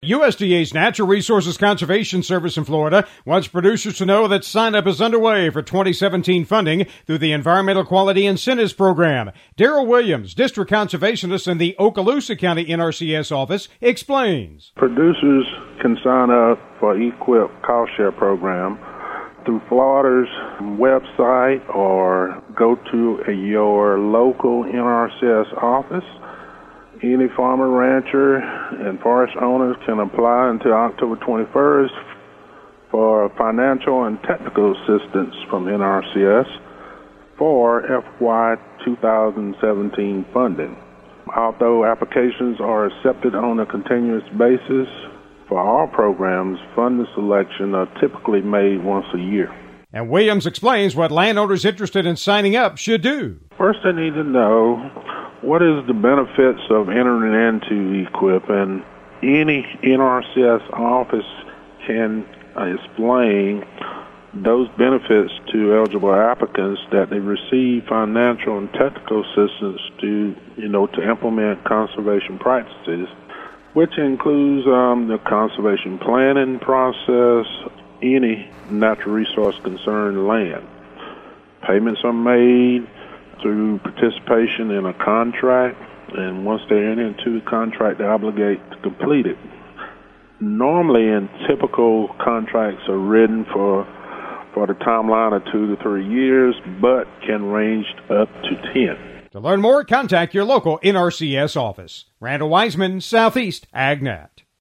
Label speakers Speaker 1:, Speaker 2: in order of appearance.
Speaker 1: USDA's Natural Resources Conservation Service in Florida wants producers to know that sign-up is underway for 2017 funding through the Environmental Quality Incentives Program. Daryl Williams, District Conservationist in the Okaloosa County NRCS office, explains.
Speaker 2: Producers can sign up for EQIP Cost Share Program through Florida's website or go to your local NRCS office. Any farmer, rancher, and forest owners can apply until October 21st for financial and technical assistance from NRCS for FY 2017 funding. Although applications are accepted on a continuous basis, for all programs, funding selection are typically made once a year.
Speaker 1: And Williams explains what landowners interested in signing up should do.
Speaker 2: First, they need to know what is the benefits of entering into EQIP, and any NRCS office can explain those benefits to eligible applicants, that they receive financial and technical assistance to implement conservation practices, which includes the conservation planning process, any natural resource concerned land. Payments are made through participation in a contract, and once they enter into the contract, they obligate to complete it. Normally, in typical contracts are written for the timeline of 2 to 3 years, but can range up to 10.
Speaker 1: To learn more, contact your local NRCS office. Randall Wiseman, Southeast AgNet.